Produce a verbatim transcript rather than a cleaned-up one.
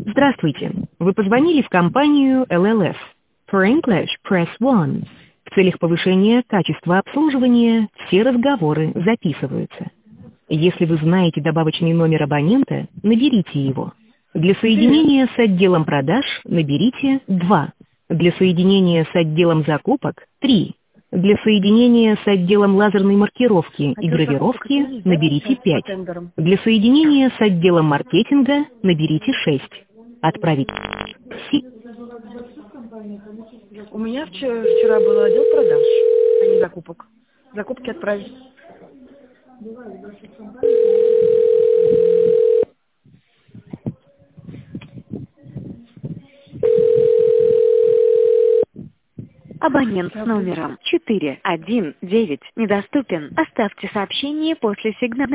Здравствуйте. Вы позвонили в компанию эл эл эф. For English, press one. В целях повышения качества обслуживания все разговоры записываются. Если вы знаете добавочный номер абонента, наберите его. Для соединения с отделом продаж наберите два. Для соединения с отделом закупок три. Для соединения с отделом лазерной маркировки и гравировки наберите пять. Для соединения с отделом маркетинга наберите шесть. Отправить. Си- У меня вчера, вчера был отдел продаж, а не закупок. Закупки отправить. Абонент с номером четыре один девять недоступен. Оставьте сообщение после сигнала.